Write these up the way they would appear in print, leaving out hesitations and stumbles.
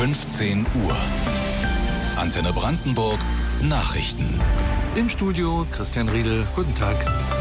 15 Uhr. Antenne Brandenburg Nachrichten. Im Studio Christian Riedel. Guten Tag.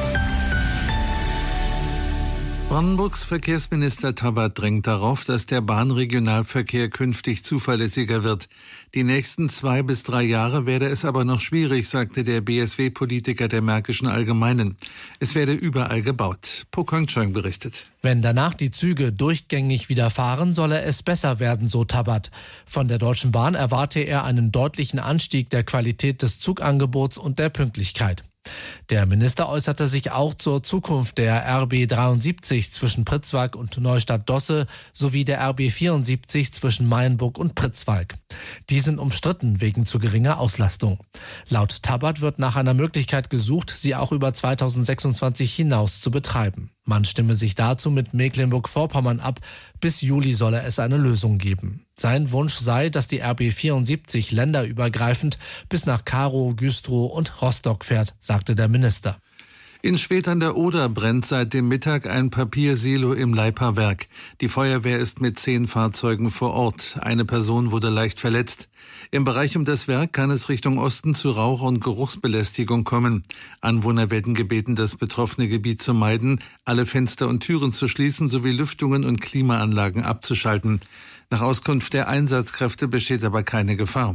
Brandenburgs Verkehrsminister Tabat drängt darauf, dass der Bahnregionalverkehr künftig zuverlässiger wird. Die nächsten 2 bis 3 Jahre werde es aber noch schwierig, sagte der BSW-Politiker der Märkischen Allgemeinen. Es werde überall gebaut. Po Kong-Chang berichtet. Wenn danach die Züge durchgängig wieder fahren, solle es besser werden, so Tabat. Von der Deutschen Bahn erwarte er einen deutlichen Anstieg der Qualität des Zugangebots und der Pünktlichkeit. Der Minister äußerte sich auch zur Zukunft der RB 73 zwischen Pritzwalk und Neustadt-Dosse sowie der RB 74 zwischen Mayenburg und Pritzwalk. Die sind umstritten wegen zu geringer Auslastung. Laut Tabat wird nach einer Möglichkeit gesucht, sie auch über 2026 hinaus zu betreiben. Man stimme sich dazu mit Mecklenburg-Vorpommern ab. Bis Juli solle es eine Lösung geben. Sein Wunsch sei, dass die RB 74 länderübergreifend bis nach Karow, Güstrow und Rostock fährt, sagte der Minister. In Schwedt an der Oder brennt seit dem Mittag ein Papiersilo im Leipa-Werk. Die Feuerwehr ist mit 10 Fahrzeugen vor Ort. Eine Person wurde leicht verletzt. Im Bereich um das Werk kann es Richtung Osten zu Rauch- und Geruchsbelästigung kommen. Anwohner werden gebeten, das betroffene Gebiet zu meiden, alle Fenster und Türen zu schließen sowie Lüftungen und Klimaanlagen abzuschalten. Nach Auskunft der Einsatzkräfte besteht aber keine Gefahr.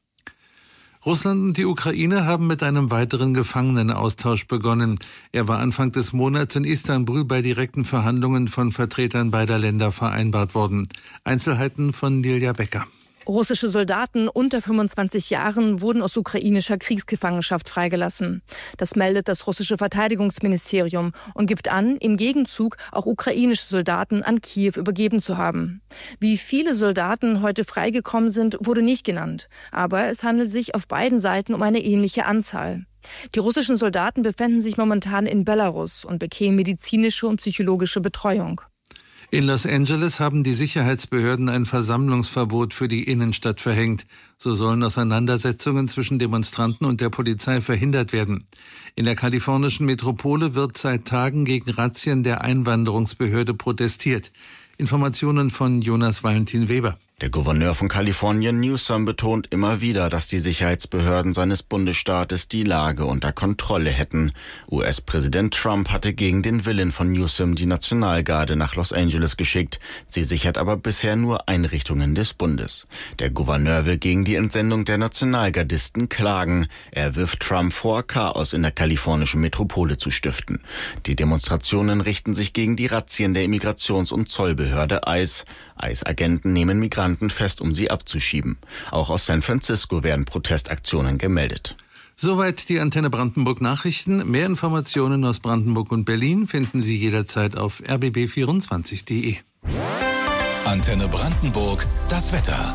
Russland und die Ukraine haben mit einem weiteren Gefangenenaustausch begonnen. Er war Anfang des Monats in Istanbul bei direkten Verhandlungen von Vertretern beider Länder vereinbart worden. Einzelheiten von Nilja Becker. Russische Soldaten unter 25 Jahren wurden aus ukrainischer Kriegsgefangenschaft freigelassen. Das meldet das russische Verteidigungsministerium und gibt an, im Gegenzug auch ukrainische Soldaten an Kiew übergeben zu haben. Wie viele Soldaten heute freigekommen sind, wurde nicht genannt. Aber es handelt sich auf beiden Seiten um eine ähnliche Anzahl. Die russischen Soldaten befänden sich momentan in Belarus und bekämen medizinische und psychologische Betreuung. In Los Angeles haben die Sicherheitsbehörden ein Versammlungsverbot für die Innenstadt verhängt. So sollen Auseinandersetzungen zwischen Demonstranten und der Polizei verhindert werden. In der kalifornischen Metropole wird seit Tagen gegen Razzien der Einwanderungsbehörde protestiert. Informationen von Jonas Valentin Weber. Der Gouverneur von Kalifornien, Newsom, betont immer wieder, dass die Sicherheitsbehörden seines Bundesstaates die Lage unter Kontrolle hätten. US-Präsident Trump hatte gegen den Willen von Newsom die Nationalgarde nach Los Angeles geschickt. Sie sichert aber bisher nur Einrichtungen des Bundes. Der Gouverneur will gegen die Entsendung der Nationalgardisten klagen. Er wirft Trump vor, Chaos in der kalifornischen Metropole zu stiften. Die Demonstrationen richten sich gegen die Razzien der Immigrations- und Zollbehörde ICE. ICE-Agenten nehmen Migranten fest, um sie abzuschieben. Auch aus San Francisco werden Protestaktionen gemeldet. Soweit die Antenne Brandenburg Nachrichten. Mehr Informationen aus Brandenburg und Berlin finden Sie jederzeit auf rbb24.de. Antenne Brandenburg, das Wetter.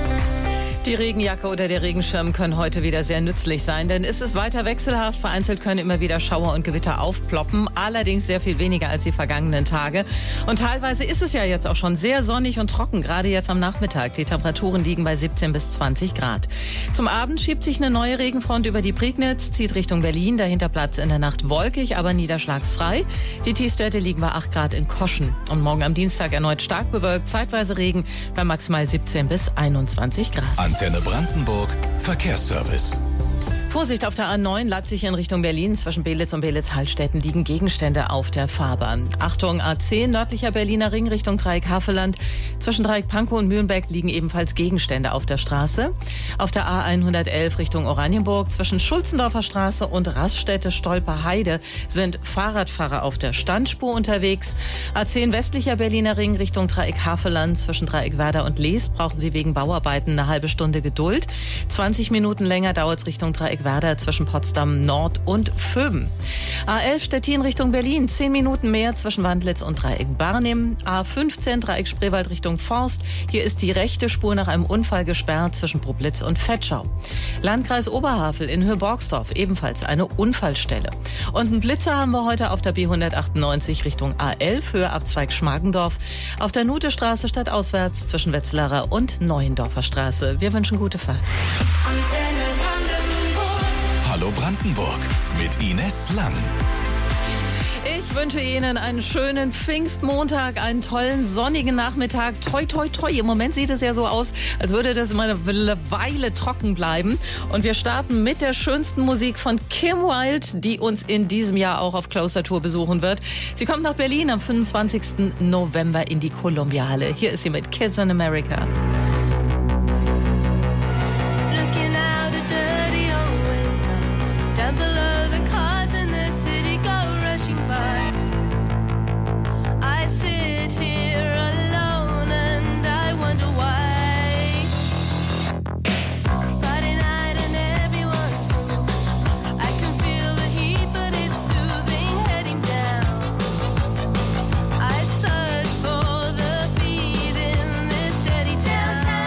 Die Regenjacke oder der Regenschirm können heute wieder sehr nützlich sein, denn es ist weiter wechselhaft. Vereinzelt können immer wieder Schauer und Gewitter aufploppen, allerdings sehr viel weniger als die vergangenen Tage. Und teilweise ist es ja jetzt auch schon sehr sonnig und trocken, gerade jetzt am Nachmittag. Die Temperaturen liegen bei 17 bis 20 Grad. Zum Abend schiebt sich eine neue Regenfront über die Prignitz, zieht Richtung Berlin. Dahinter bleibt es in der Nacht wolkig, aber niederschlagsfrei. Die Tiefstwerte liegen bei 8 Grad in Koschen. Und morgen am Dienstag erneut stark bewölkt, zeitweise Regen bei maximal 17 bis 21 Grad. Antenne Brandenburg Verkehrsservice. Vorsicht auf der A9 Leipzig in Richtung Berlin. Zwischen Belitz und Belitz-Hallstätten liegen Gegenstände auf der Fahrbahn. Achtung, A10 nördlicher Berliner Ring Richtung Dreieck Havelland. Zwischen Dreieck Pankow und Mühlenbeck liegen ebenfalls Gegenstände auf der Straße. Auf der A111 Richtung Oranienburg zwischen Schulzendorfer Straße und Raststätte Stolper-Heide sind Fahrradfahrer auf der Standspur unterwegs. A10 westlicher Berliner Ring Richtung Dreieck Havelland. Zwischen Dreieck Werder und Lees brauchen Sie wegen Bauarbeiten eine halbe Stunde Geduld. 20 Minuten länger dauert es Richtung Dreieck Werder zwischen Potsdam Nord und Vöben. A11 Stettin Richtung Berlin, 10 Minuten mehr zwischen Wandlitz und Dreieck Barnim. A15 Dreieck Spreewald Richtung Forst. Hier ist die rechte Spur nach einem Unfall gesperrt zwischen Problitz und Vetschau. Landkreis Oberhavel in Höhe-Borgsdorf, ebenfalls eine Unfallstelle. Und einen Blitzer haben wir heute auf der B198 Richtung A11, Höhe Abzweig Schmargendorf. Auf der Nutestraße stadtauswärts zwischen Wetzlarer und Neuendorfer Straße. Wir wünschen gute Fahrt. Hallo Brandenburg mit Ines Lang. Ich wünsche Ihnen einen schönen Pfingstmontag, einen tollen sonnigen Nachmittag. Toi, toi, toi. Im Moment sieht es ja so aus, als würde das mal eine Weile trocken bleiben. Und wir starten mit der schönsten Musik von Kim Wilde, die uns in diesem Jahr auch auf Closer Tour besuchen wird. Sie kommt nach Berlin am 25. November in die Columbia-Halle. Hier ist sie mit Kids in America. I search for the beat in this steady town.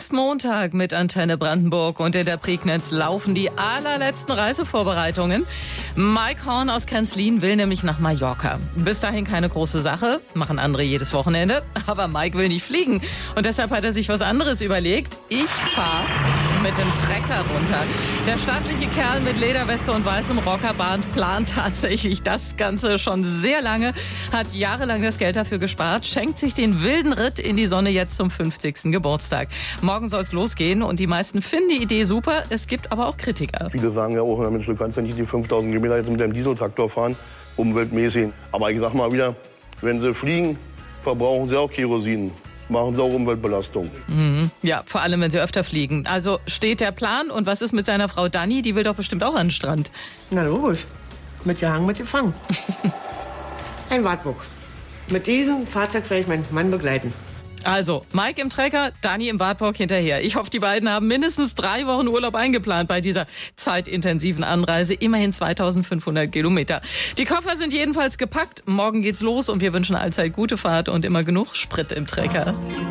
ist Montag mit Antenne Brandenburg und in der Prignitz laufen die allerletzten Reisevorbereitungen. Mike Horn aus Krenzlin will nämlich nach Mallorca. Bis dahin keine große Sache, machen andere jedes Wochenende. Aber Mike will nicht fliegen und deshalb hat er sich was anderes überlegt. Ich fahre mit dem Trecker runter. Der stattliche Kerl mit Lederweste und weißem Rockerband plant tatsächlich das Ganze schon sehr lange, hat jahrelang das Geld dafür gespart, schenkt sich den wilden Ritt in die Sonne jetzt zum 50. Geburtstag. Morgen soll's losgehen und die meisten finden die Idee super. Es gibt aber auch Kritiker. Viele sagen ja auch, Mensch, du kannst ja nicht die 5000 Kilometer jetzt mit dem Dieseltraktor fahren, umweltmäßig. Aber ich sag mal wieder, wenn sie fliegen, verbrauchen sie auch Kerosin. Machen sie auch Umweltbelastung. Ja, vor allem, wenn sie öfter fliegen. Also steht der Plan und was ist mit seiner Frau Dani? Die will doch bestimmt auch an den Strand. Na logisch. Mit gehangen, mit gefangen. Ein Wartburg. Mit diesem Fahrzeug werde ich meinen Mann begleiten. Also, Mike im Trecker, Dani im Wartburg hinterher. Ich hoffe, die beiden haben mindestens 3 Wochen Urlaub eingeplant bei dieser zeitintensiven Anreise. Immerhin 2500 Kilometer. Die Koffer sind jedenfalls gepackt. Morgen geht's los und wir wünschen allzeit gute Fahrt und immer genug Sprit im Trecker.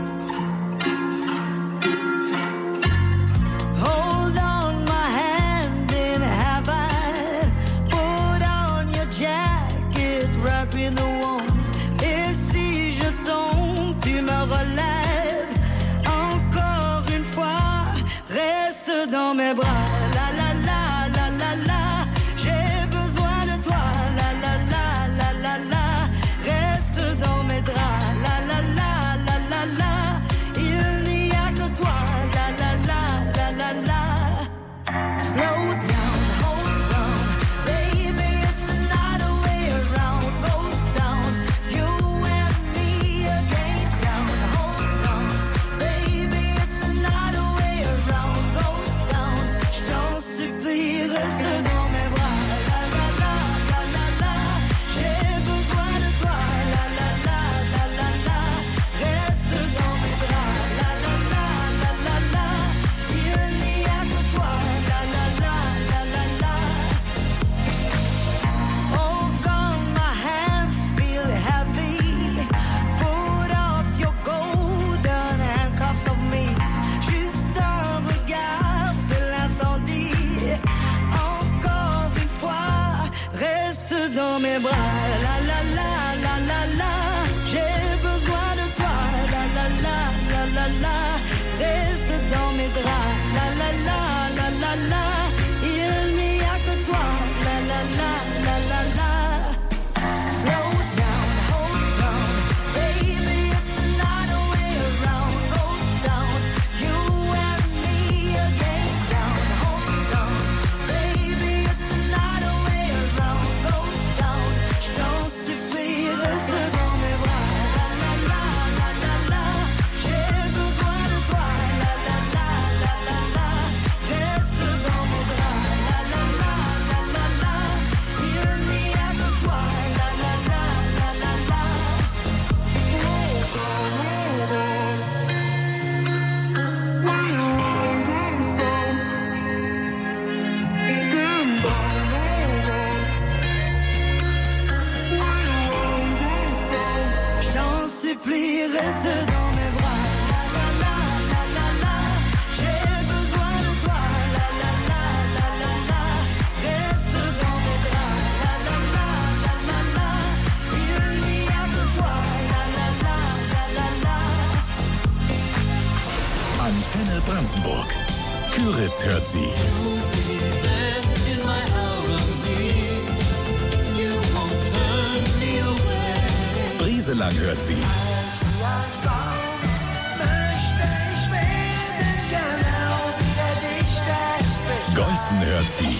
Dans mes bras, la la la la la la, j'ai besoin de toi, la la la la la la, reste dans mes draps, la la la la la la, il n'y a que toi, la la la la la la. Slow down, hold on, baby, it's another way around, goes down, you and me again down, hold on, baby, it's another way around. Reste dans mes bras, la la la la la la, j'ai besoin de toi, la la la la la la, reste dans mes draps, la la la la la la, il n'y a que toi, la la la la la la. Oh God, my hands feel heavy, put off your golden handcuffs of me, juste un regard, c'est l'incendie. Reste dans mes bras, la la la la la la, j'ai besoin de toi, la la la la la la, reste dans mes draps, la la la la la la, il n'y a que toi, la la la la la la. Slow down, hold on, baby, it's another way around, goes down, you and me again down, hold on, baby, it's another way around. J't'en supplie, reste dans mes bras, la la la la la la, j'ai besoin de toi, la la la la la la, reste dans mes draps, la la la la la la, il n'y a que toi, la la la la la la. J't'en supplie, reste dans mes bras, la la la la la la, j'ai besoin de toi, la la la la la la, reste dans mes draps, la la la la la la, il n'y a que toi, la la la la la la. Antenne Brandenburg. Küritz hört sie. Brieselang hört sie. Geußen hört sie.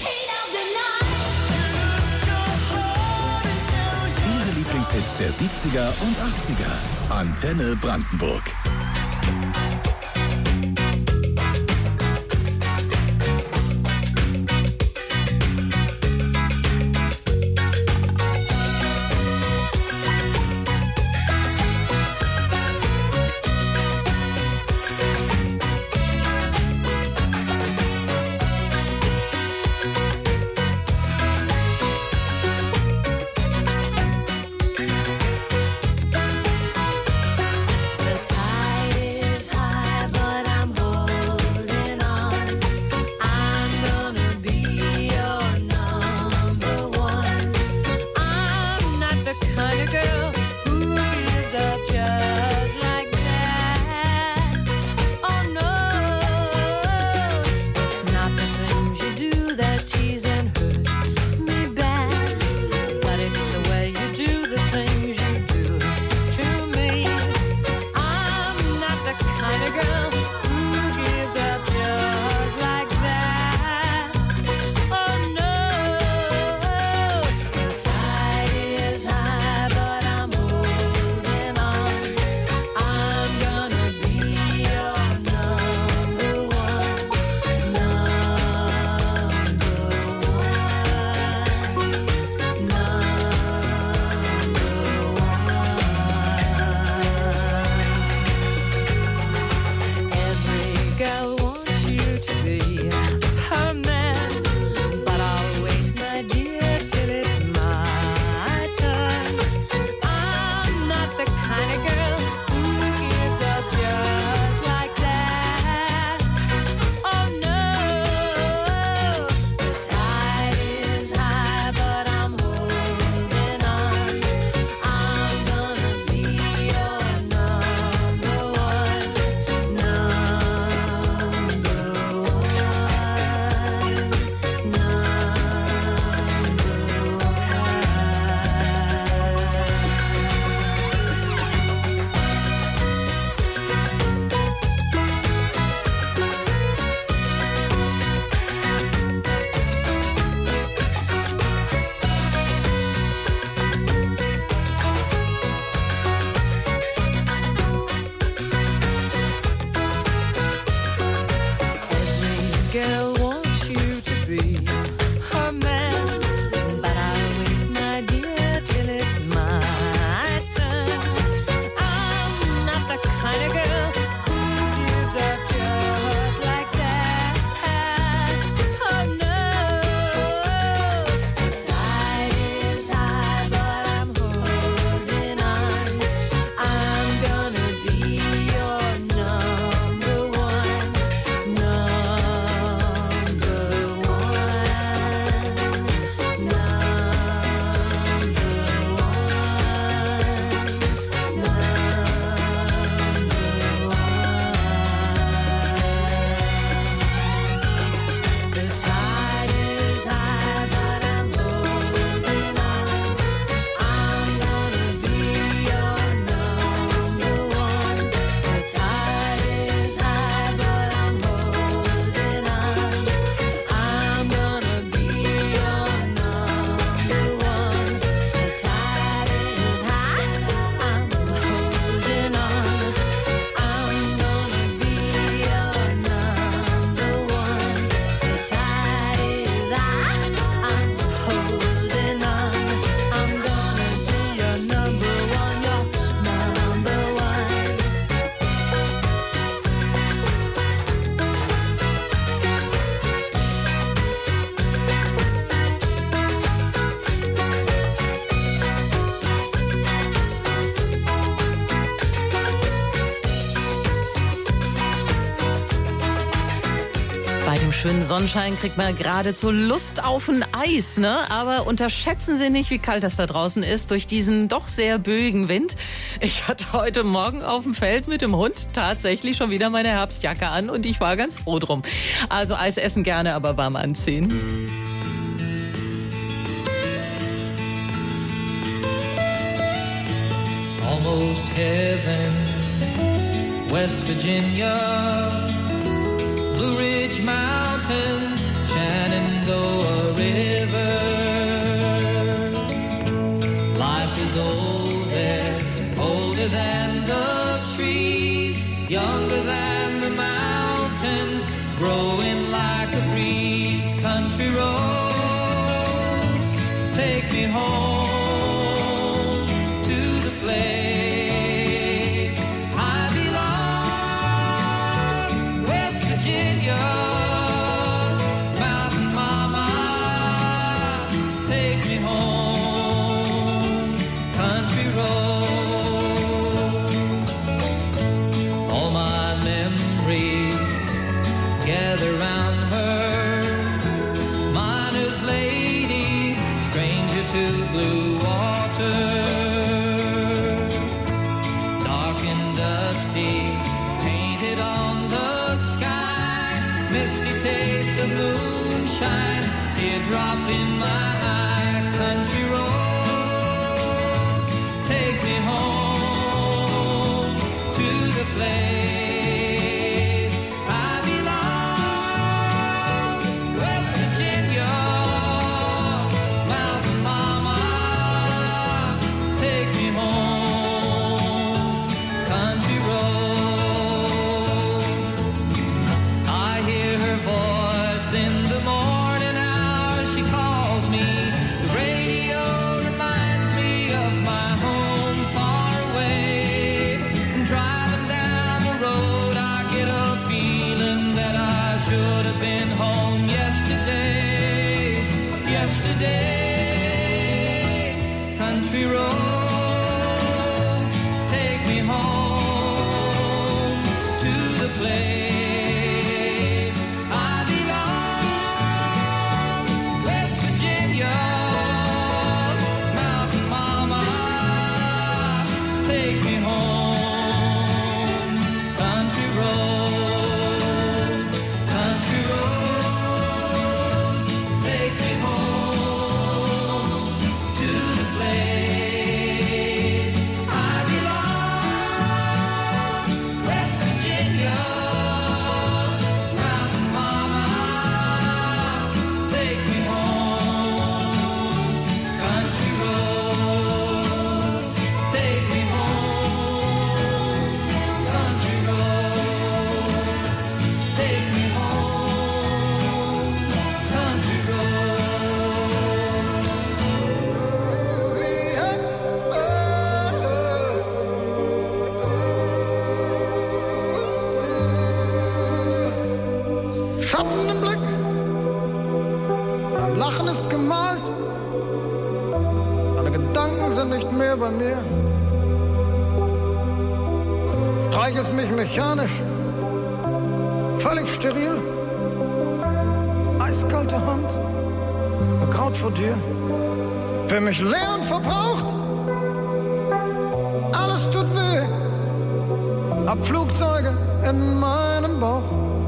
Ihre Lieblingshits der 70er und 80er. Antenne Brandenburg. The tide is high. girl wants you to be her man, but I'll wait, my dear, till it's my turn. I'm not the kind of girl who gives up just like that. Oh no, the tide is high, but I'm holding on. I'm gonna be your number one, number one, the tide is high, but I'm holding on. I'm gonna be your number one. The tide is high, but I'm holding on. I'm gonna be your number one. The tide is high, I'm holding on. I'm gonna be your number one. The tide is high, I'm holding on. I'm gonna be your number one, your number one. Bei dem schönen Sonnenschein kriegt man geradezu Lust auf ein Eis, ne? Aber unterschätzen Sie nicht, wie kalt das da draußen ist durch diesen doch sehr böigen Wind. Ich hatte heute Morgen auf dem Feld mit dem Hund tatsächlich schon wieder meine Herbstjacke an und ich war ganz froh drum. Also Eis essen gerne, aber warm anziehen. Almost heaven, West Virginia, Blue Ridge Mountains, Shenandoah River. Life is old there, older than the trees, younger than the mountains, growing like a breeze. Country roads, take me home to the place I belong, West Virginia, Mountain Mama, take me home, country roads. All my memories gather round her, miner's lady, stranger to blue water. Dark and dusty, painted on the sky, misty taste of moonshine, teardrop in my eye. Country roads, take me home to the place I belong, West Virginia, Mountain Mama, take me home, country roads. I hear her voice in the morning hours, she calls me. The radio reminds me of my home far away. Driving down the road, I get a feeling that I should have been home yesterday. Yesterday, country roads, take me home to the place I belong, West Virginia, Mountain Mama, take me home, country roads, take me home to the place gemalt. Deine Gedanken sind nicht mehr bei mir. Streichelst mich mechanisch, völlig steril. Eiskalte Hand, begraut vor dir. Für mich leer und verbraucht, alles tut weh. Hab Flugzeuge in meinem Bauch.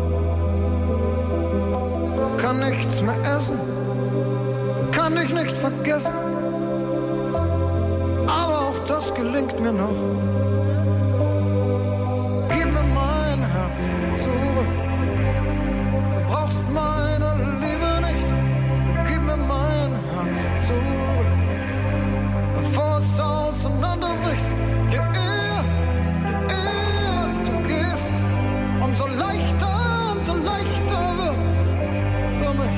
Kann nichts mehr essen, kann dich nicht vergessen. Aber auch das gelingt mir noch. Gib mir mein Herz zurück. Du brauchst meine Liebe nicht. Gib mir mein Herz zurück. Bevor es auseinanderbricht. Je eher du gehst, umso leichter wird's für mich.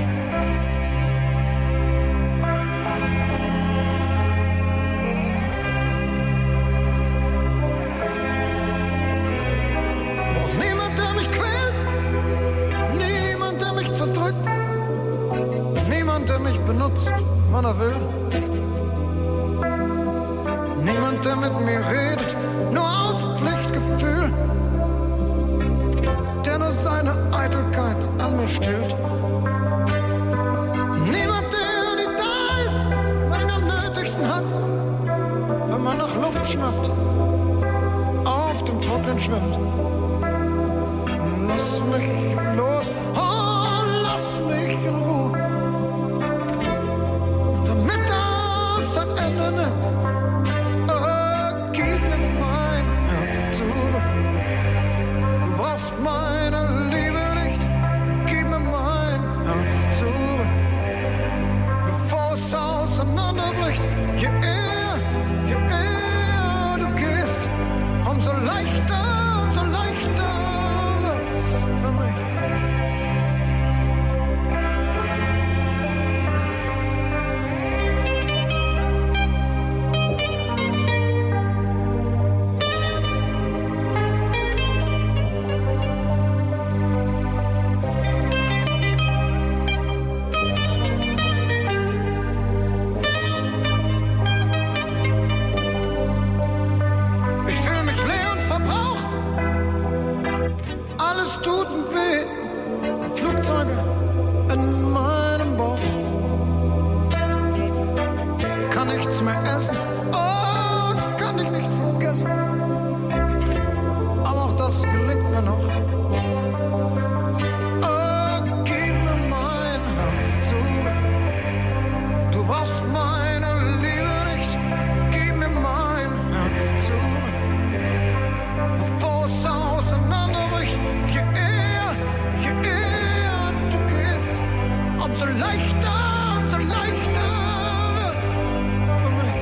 Braucht niemand, der mich quält, niemand, der mich zerdrückt, niemand, der mich benutzt, wann er will. Niemand, der mit mir redet, nur aus Pflichtgefühl, der nur seine Eitelkeit an mir stillt. Niemand, der nicht da ist, wenn man ihn am nötigsten hat, wenn man nach Luft schnappt, auf dem Trocknen schwimmt. Lass mich los, oh, lass mich in Ruhe, damit das ein Ende nimmt. Gib mir mein Herz zurück. Du brauchst meine Liebe nicht. Gib mir mein Herz zurück. Bevor es auseinanderbricht. Je eher du gehst, umso leichter wird's für mich. Ich fühl mich leer und verbraucht. Alles tut weh. Flugzeuge in meinem Bauch. Kann nichts mehr essen. Oh, kann ich nicht vergessen. Aber auch das gelingt mir noch. Oh, gib mir mein Herz zurück. Du brauchst meine Liebe nicht. Gib mir mein Herz zurück. Bevor es auseinanderbricht. Je eher du gehst, umso leichter wird's für mich.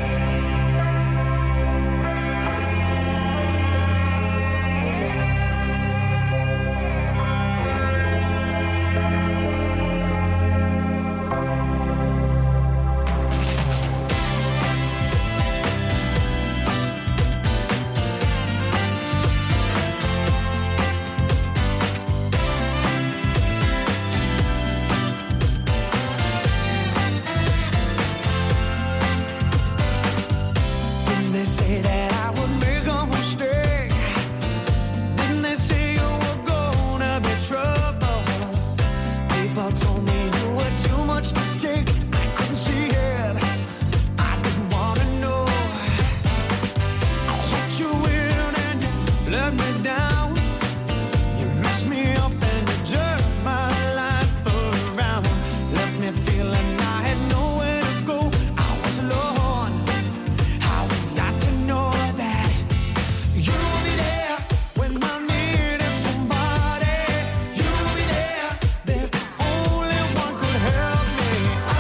Didn't they say that I would make a mistake? Didn't they say you were gonna be trouble? People told me you were too much to take. I couldn't see it. I didn't wanna know. I let you in and you let me down. You messed me up and you turned my life around. Left me feeling I had nowhere to go. I was alone. How was I to know that you'll be there when I needed somebody? You'll be there, that only one could help me. I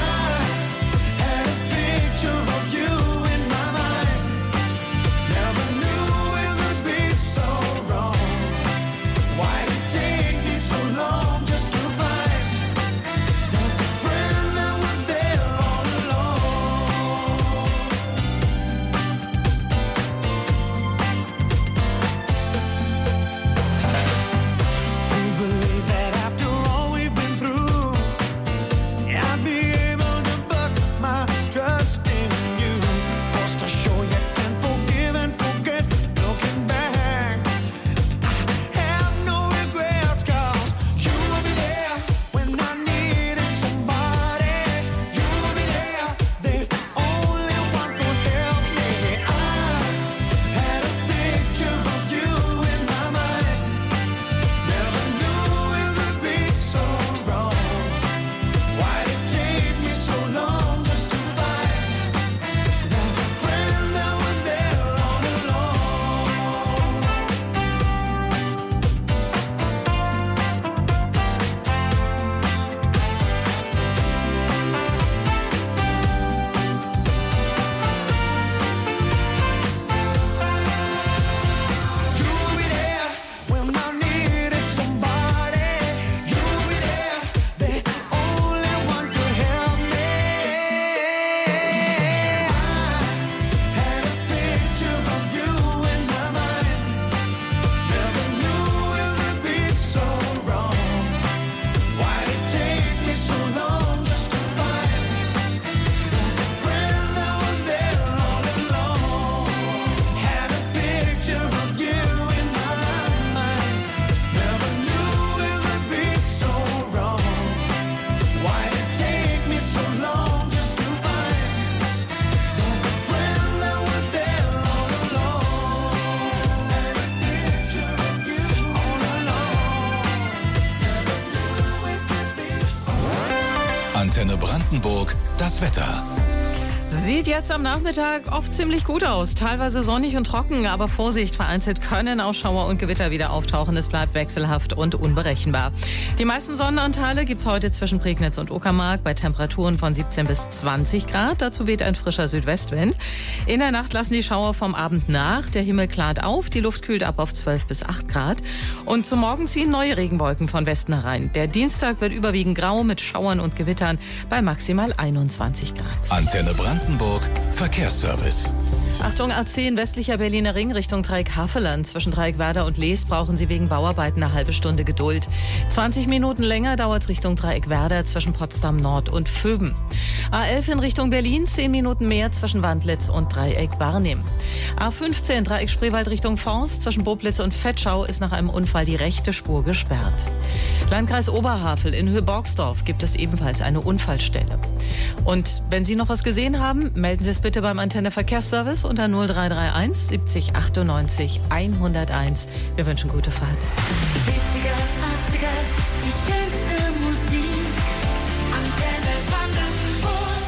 Antenne Brandenburg, das Wetter. Sieht jetzt am Nachmittag oft ziemlich gut aus. Teilweise sonnig und trocken, aber Vorsicht, vereinzelt können auch Schauer und Gewitter wieder auftauchen. Es bleibt wechselhaft und unberechenbar. Die meisten Sonnenanteile gibt's heute zwischen Prignitz und Uckermark bei Temperaturen von 17 bis 20 Grad. Dazu weht ein frischer Südwestwind. In der Nacht lassen die Schauer vom Abend nach. Der Himmel klart auf, die Luft kühlt ab auf 12 bis 8 Grad. Und zum Morgen ziehen neue Regenwolken von Westen herein. Der Dienstag wird überwiegend grau mit Schauern und Gewittern bei maximal 21 Grad. Antenne Brandenburg Verkehrsservice. Achtung, A10 westlicher Berliner Ring Richtung Dreieck-Havelland. Zwischen Dreieck-Werder und Lees brauchen Sie wegen Bauarbeiten eine halbe Stunde Geduld. 20 Minuten länger dauert es Richtung Dreieck-Werder zwischen Potsdam Nord und Vöben. A11 in Richtung Berlin, 10 Minuten mehr zwischen Wandlitz und Dreieck-Barnim. A15 Dreieck Spreewald Richtung Forst. Zwischen Boblitz und Vetschau ist nach einem Unfall die rechte Spur gesperrt. Landkreis Oberhavel in Höhe-Borgsdorf gibt es ebenfalls eine Unfallstelle. Und wenn Sie noch was gesehen haben, melden Sie es bitte beim Antenne Verkehrsservice unter 0331 70 98 101. Wir wünschen gute Fahrt. 70er, 80er, die schönste Musik. Antenne Brandenburg.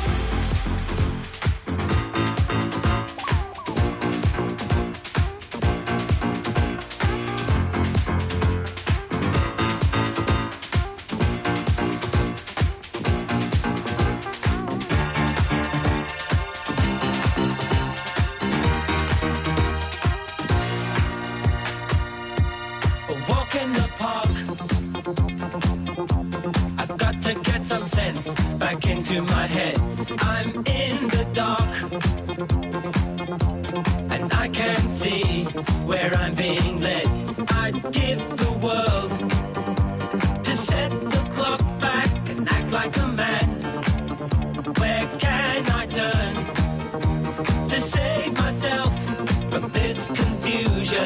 Walk in the park. I've got to get some sense back into my head. I'm in the dark, and I can't see where I'm being led. I'd give the world to set the clock back and act like a man. Where can I turn to save myself from this confusion?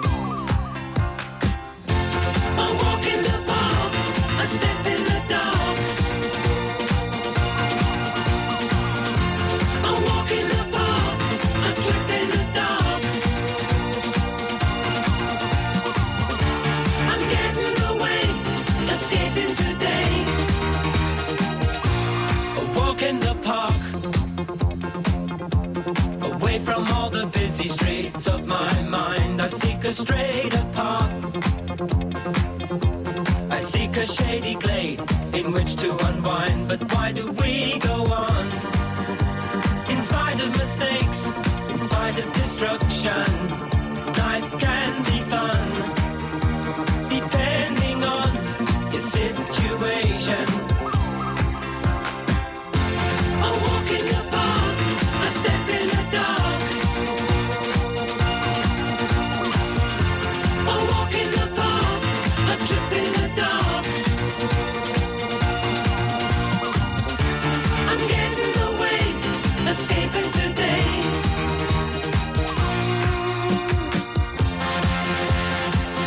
I walk in the park, I step in the dark. I walk in the park, I trip in the dark. I'm getting away, escaping today. I walk in the park, away from all the busy streets of my mind. I seek a straighter path. I seek a shady glade in which to unwind. But why do we go on? In spite of mistakes, in spite of destruction, life can be fun, depending on your situation. I walk in the park, I step in the dark. I walk in the park, I trip in the dark. I'm getting away, escaping today.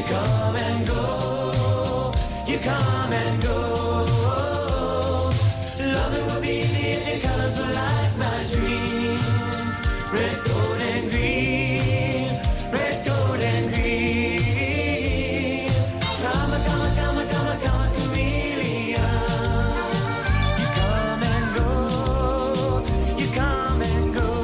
You come and go, you come and go. Loving would be easy if the colors were like my dream. Red, gold, and green. Red, gold, and green. Come, come, come, come, come, chameleon. You come and go. You come and go.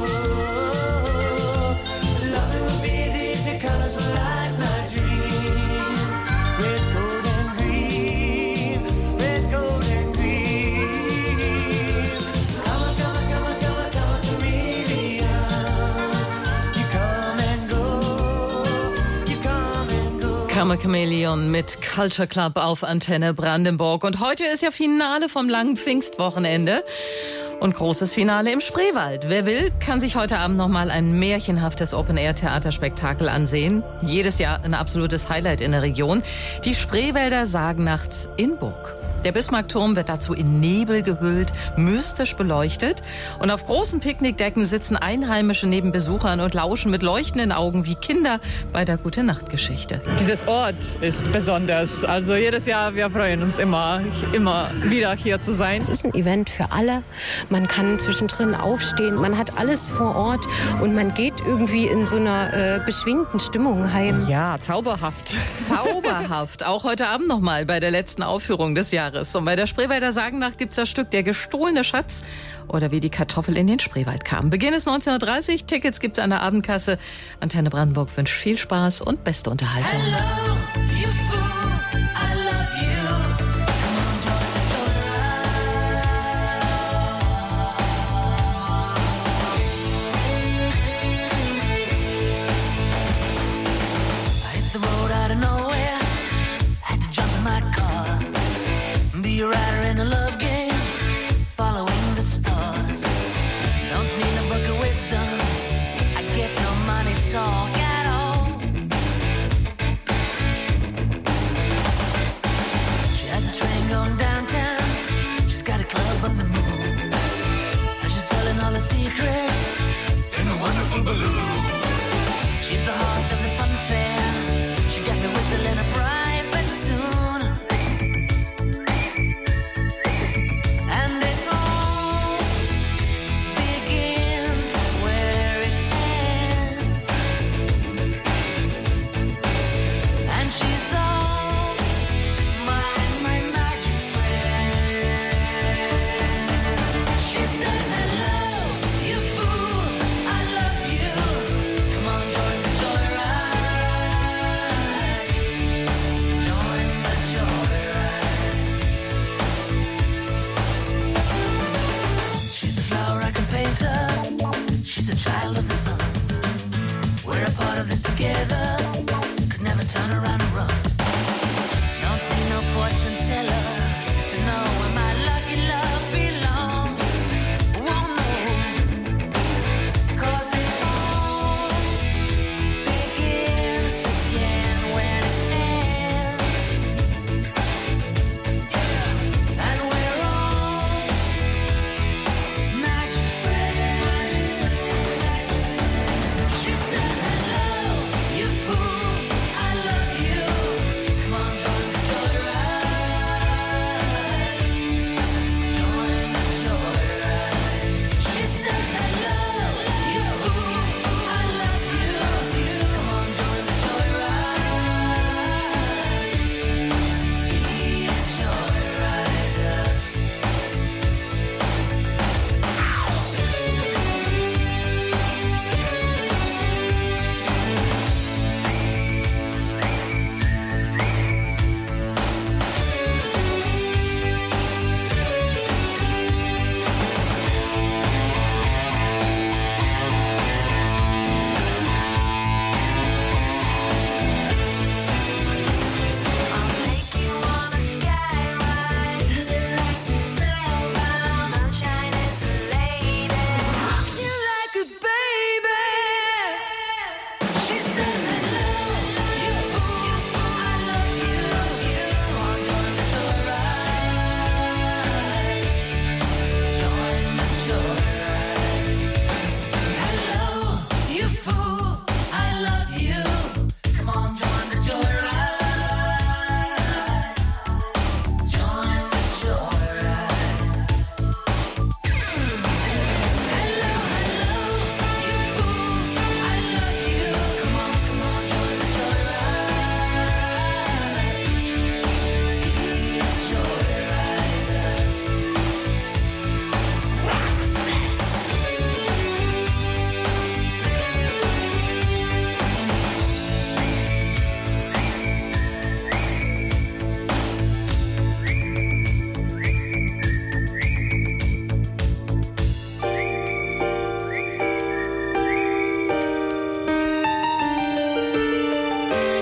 Loving would be easy if the colors were like my dream. Red, gold, and green. Red, gold, and green. Come, come, come, come, come, chameleon. You come and go. You come and go. Karma Chameleon mit Culture Club auf Antenne Brandenburg. Und heute ist ja Finale vom langen Pfingstwochenende. Und großes Finale im Spreewald. Wer will, kann sich heute Abend nochmal ein märchenhaftes Open-Air-Theaterspektakel ansehen. Jedes Jahr ein absolutes Highlight in der Region. Die Spreewälder Sagennacht in Burg. Der Bismarckturm wird dazu in Nebel gehüllt, mystisch beleuchtet. Und auf großen Picknickdecken sitzen Einheimische neben Besuchern und lauschen mit leuchtenden Augen wie Kinder bei der Gute-Nacht-Geschichte. Dieses Ort ist besonders. Also jedes Jahr, wir freuen uns immer wieder hier zu sein. Es ist ein Event für alle. Man kann zwischendrin aufstehen. Man hat alles vor Ort und man geht irgendwie in so einer beschwingten Stimmung heim. Ja, zauberhaft. Zauberhaft. Auch heute Abend nochmal bei der letzten Aufführung des Jahres. Und bei der Spreewälder Sagennacht gibt es das Stück Der gestohlene Schatz oder wie die Kartoffel in den Spreewald kam. Beginn ist 19:30 Uhr. Tickets gibt es an der Abendkasse. Antenne Brandenburg wünscht viel Spaß und beste Unterhaltung. Hello, you fool, I love you. Come on, join I hit the road out of nowhere, had to jump in my car, be a rider in a love game, following the stars. Don't need a book of wisdom, I get no money talk at all. She has a train going downtown, she's got a club on the moon, and she's telling all the secrets in a wonderful balloon. She's the heart of the fun fair, she got me whistling a private tune. And it all begins where it ends. And she's all my magic friend. She says, hello, you fool, I love you. Come on, join the joyride.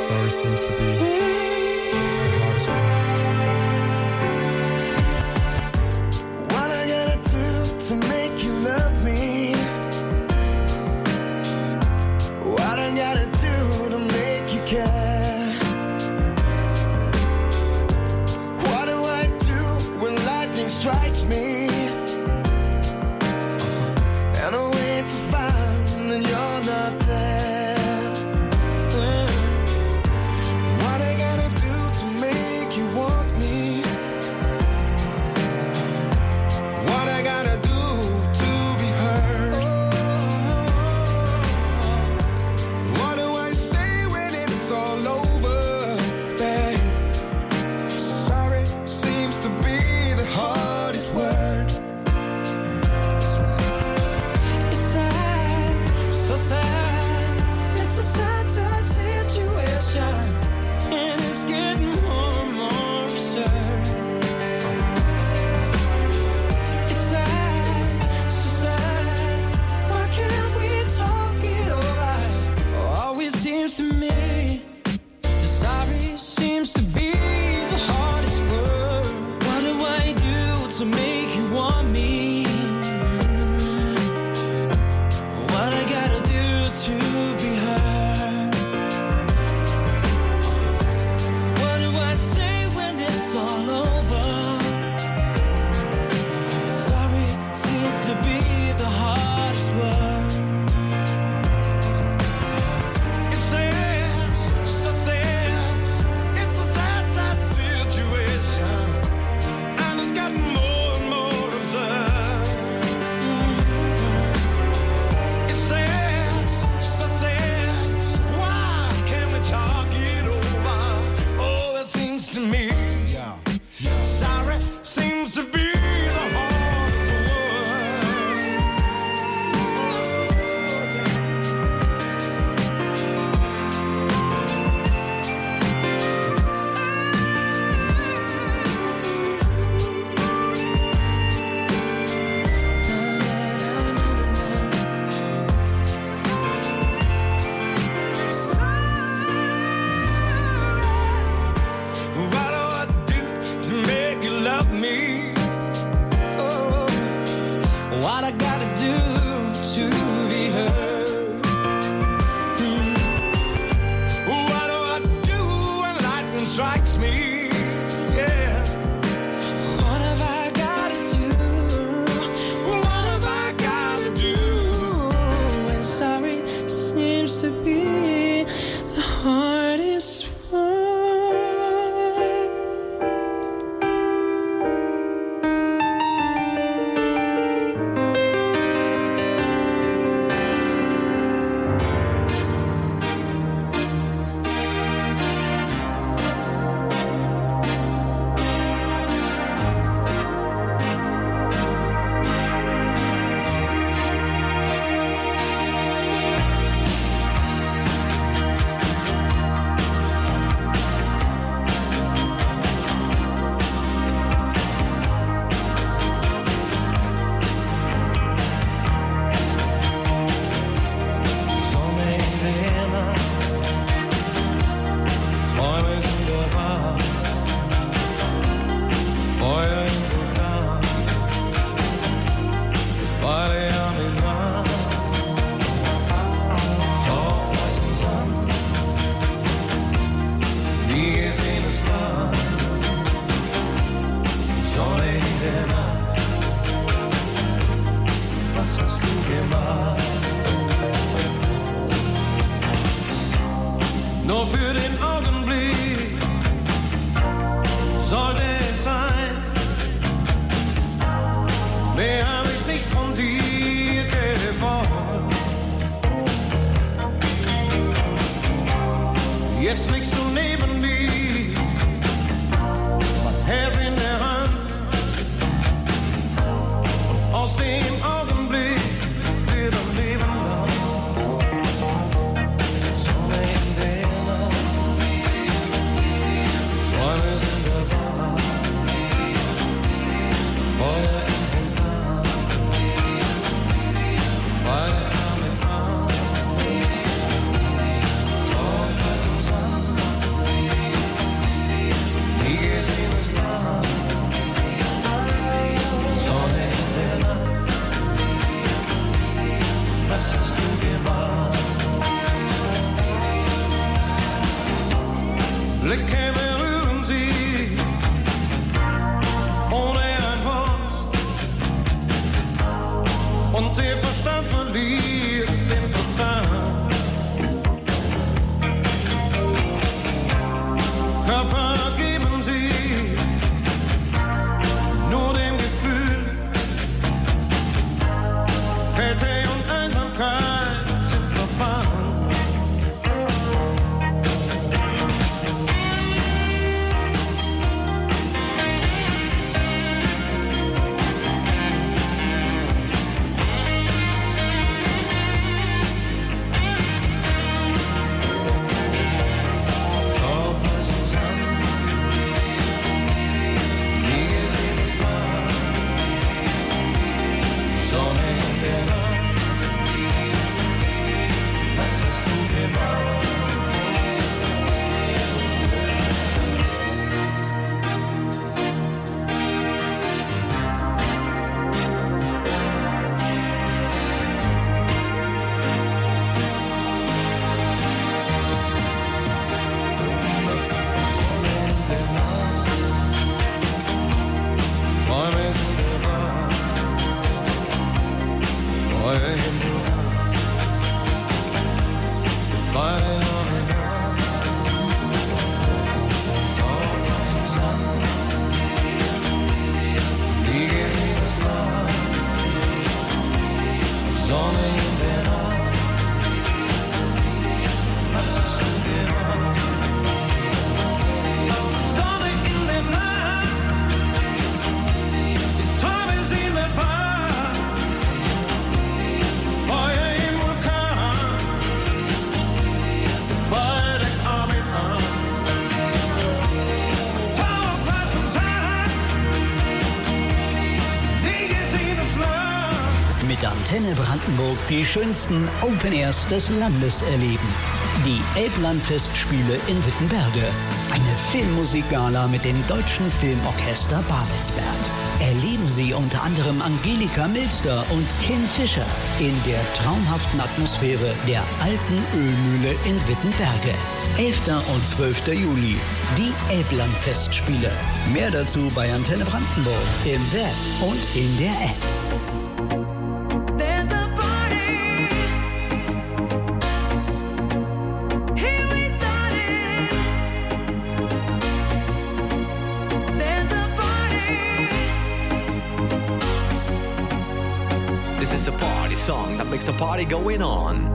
Sorry seems to be the hardest word. What I gotta do to make you love me? What I gotta do to make you care? What do I do when lightning strikes me? And I wait to find that you're not there. What I gotta do to make you want me? What I gotta do to be heard? What do I say when it's all over, babe? Sorry seems to be the hardest word. It's sad, so sad. It's a sad, sad situation, and it's getting more and more absurd. It's sad, so sad. Why can't we talk it over? Always seems to me the sorry seems to be the hardest word. What do I do to make you want me? What I gotta do to be heard? What do I say when it's all over? Sorry seems to be the hardest word. It's sad, so sad. It's a sad, sad situation, and it's gotten more and more absurd. It's sad, so sad. Why can't we talk it over? Oh, it seems to me, sorry seems to be the hardest word. What do I do to make you love me? Oh, what I gotta do to be heard? What do I do when lightning strikes me? Yeah. What have I gotta do? What have I gotta do? And sorry seems to be the hardest word. Nur für den Augenblick sollte es sein. Mehr hab ich nicht von dir gewollt. Jetzt liegst du neben mir, mein Herz in der Hand. Und aus dem Augenblick wird ein Leben lang. Sonne in der Nacht, Träume sind der Wahrheit, Feuer im Vulkan, beide Arme an, drauf lass uns an. Blicke berühren sie ohne ein Wort und der Verstand verliert den Verstand. Körper geben sie nur dem Gefühl, Kälte und Einsamkeit sind verbannt. Antenne Brandenburg die schönsten Open Airs des Landes erleben. Die Elblandfestspiele in Wittenberge. Eine Filmmusikgala mit dem Deutschen Filmorchester Babelsberg. Erleben Sie unter anderem Angelika Milster und Kim Fischer in der traumhaften Atmosphäre der alten Ölmühle in Wittenberge. 11. und 12. Juli, die Elblandfestspiele. Mehr dazu bei Antenne Brandenburg im Web und in der App. Song that makes the party going on.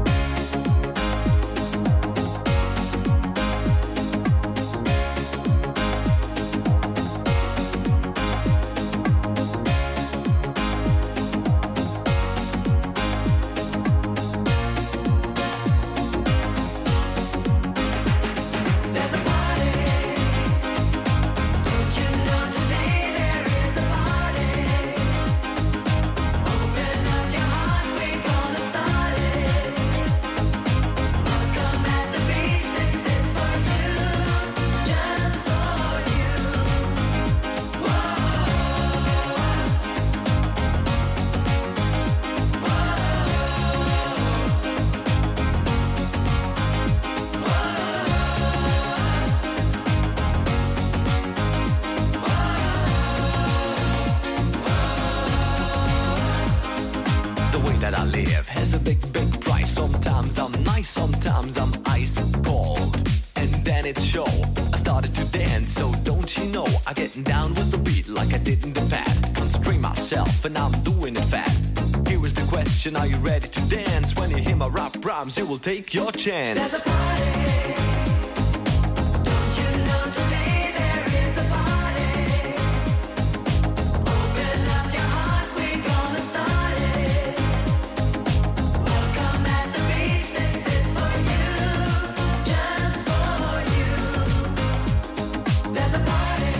Sometimes I'm ice cold, and then it's show. I started to dance, so don't you know? I get down with the beat like I did in the past. Constrain myself, and I'm doing it fast. Here is the question: are you ready to dance? When you hear my rap rhymes, you will take your chance. There's a party. Don't you know today there is a party? Open up your heart, we're gonna start it. Welcome at the beach, this is for you, just for you. There's a party.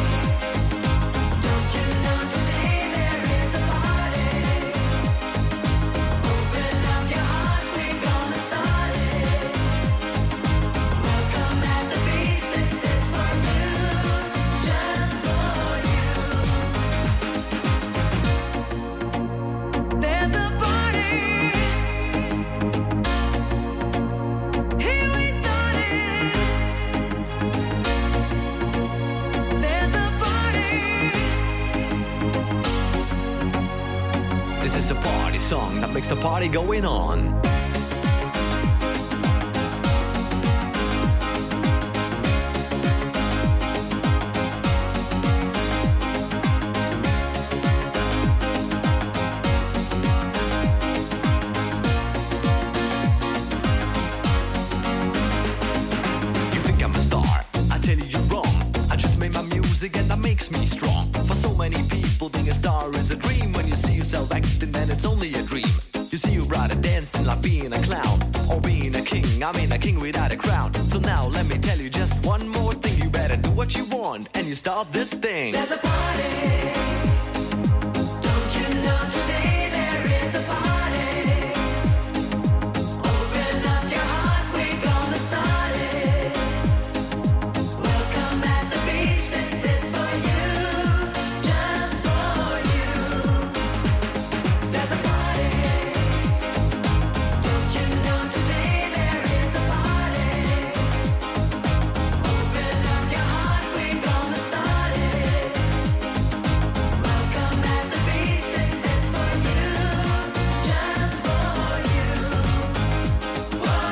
Don't you know today there is a party? Open up your heart, we're gonna start it. song that makes the party going on. And that makes me strong. For so many people, being a star is a dream. When you see yourself acting, then it's only a dream. You see your brother dancing like being a clown, or being a king. I mean a king without a crown. So now let me tell you just one more thing. You better do what you want, and you start this thing. There's a party. Don't you know today there is a party? Open up your heart, we're gonna start it. Welcome at the beach, this is for you, just for you. There's a party. Don't you know today there is a party? Open up your heart, we're gonna start it. Welcome at the beach, this is for you, just for you. Whoa,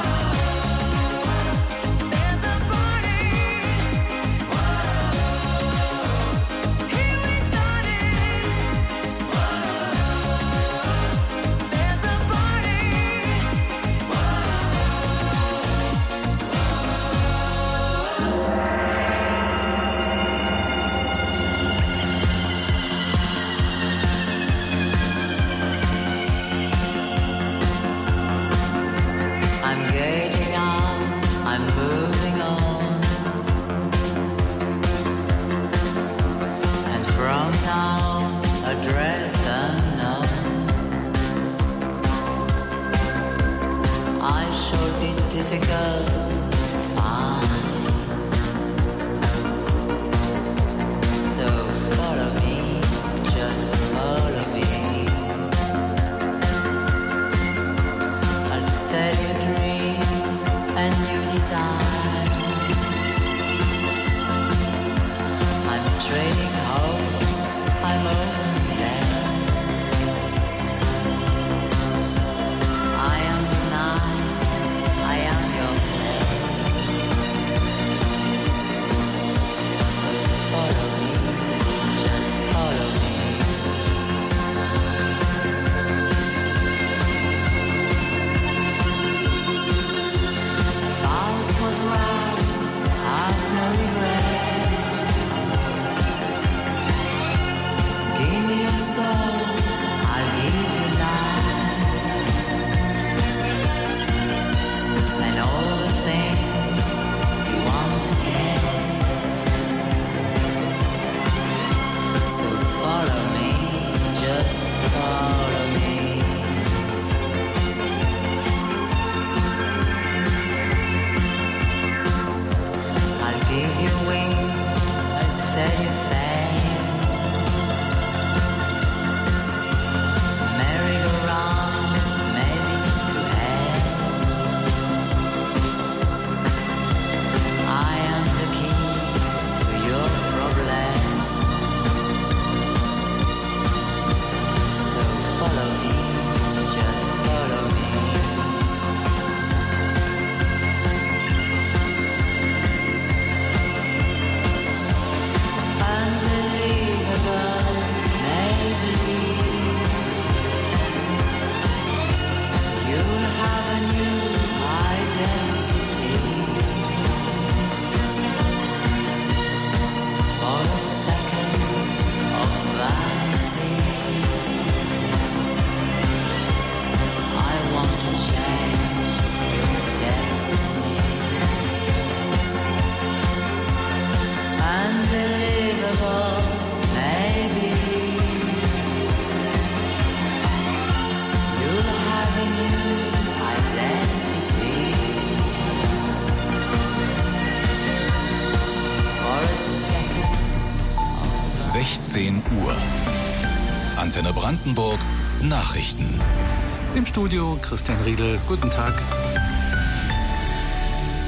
there's a party. Whoa, here we started. Whoa, there's a party. I'm getting on, I'm moving on, and from now address unknown. I shall be difficult to find, so follow me, just follow me. I'll sell you dreams and new desire. I'm trading hopes, I'm open land. I am the night, I am your flame. So follow me, just follow me. Vows was wrong, have no regret. Give me your soul, I'll give you life. And all the things you want to get. So follow me, just follow me. I'll give you wings, I'll set you fame. Merry-go-round, maybe to hell. I am the key to your problem. So follow me, just follow me. Unbelievable, maybe you'll have a new identity. For a second of vanity, I want to change your destiny. Unbelievable, maybe you'll have a new identity. For a second. 16 Uhr. Antenne Brandenburg. Nachrichten. Im Studio Christian Riedel. Guten Tag.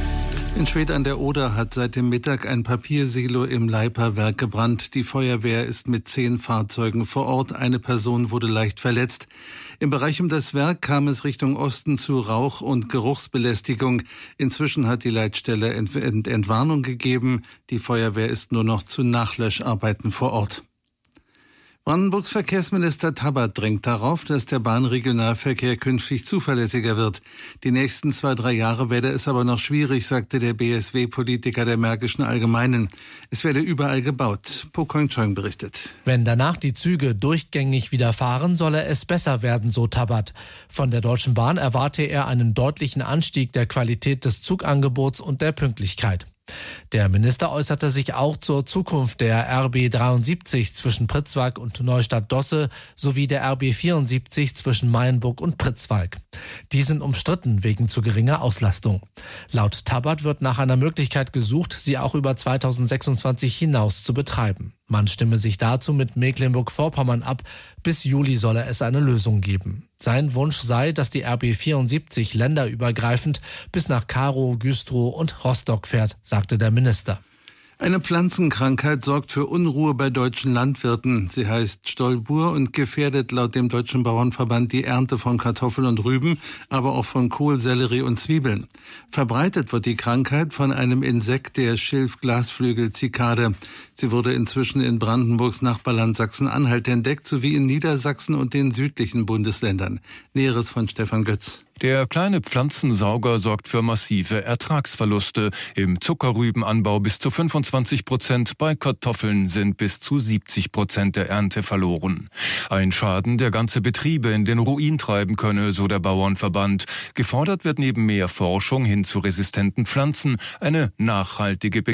In Schwedt an der Oder hat seit dem Mittag ein Papiersilo im Leiper Werk gebrannt. Die Feuerwehr ist mit 10 Fahrzeugen vor Ort. Eine Person wurde leicht verletzt. Im Bereich um das Werk kam es Richtung Osten zu Rauch- und Geruchsbelästigung. Inzwischen hat die Leitstelle Entwarnung gegeben. Die Feuerwehr ist nur noch zu Nachlöscharbeiten vor Ort. Brandenburgs Verkehrsminister Tabbert drängt darauf, dass der Bahnregionalverkehr künftig zuverlässiger wird. Die nächsten 2-3 Jahre werde es aber noch schwierig, sagte der BSW-Politiker der Märkischen Allgemeinen. Es werde überall gebaut. Po Koing-Chong berichtet. Wenn danach die Züge durchgängig wieder fahren, solle es besser werden, so Tabbert. Von der Deutschen Bahn erwarte er einen deutlichen Anstieg der Qualität des Zugangebots und der Pünktlichkeit. Der Minister äußerte sich auch zur Zukunft der RB 73 zwischen Pritzwalk und Neustadt-Dosse sowie der RB 74 zwischen Mayenburg und Pritzwalk. Die sind umstritten wegen zu geringer Auslastung. Laut Tabbert wird nach einer Möglichkeit gesucht, sie auch über 2026 hinaus zu betreiben. Man stimme sich dazu mit Mecklenburg-Vorpommern ab. Bis Juli solle es eine Lösung geben. Sein Wunsch sei, dass die RB 74 länderübergreifend bis nach Karow, Güstrow und Rostock fährt, sagte der Minister. Eine Pflanzenkrankheit sorgt für Unruhe bei deutschen Landwirten. Sie heißt Stolbur und gefährdet laut dem Deutschen Bauernverband die Ernte von Kartoffeln und Rüben, aber auch von Kohl, Sellerie und Zwiebeln. Verbreitet wird die Krankheit von einem Insekt der Schilf-Glasflügel-Zikade. Sie wurde inzwischen in Brandenburgs Nachbarland Sachsen-Anhalt entdeckt, sowie in Niedersachsen und den südlichen Bundesländern. Näheres von Stefan Götz. Der kleine Pflanzensauger sorgt für massive Ertragsverluste. Im Zuckerrübenanbau bis zu 25%, bei Kartoffeln sind bis zu 70% der Ernte verloren. Ein Schaden, der ganze Betriebe in den Ruin treiben könne, so der Bauernverband. Gefordert wird neben mehr Forschung hin zu resistenten Pflanzen eine nachhaltige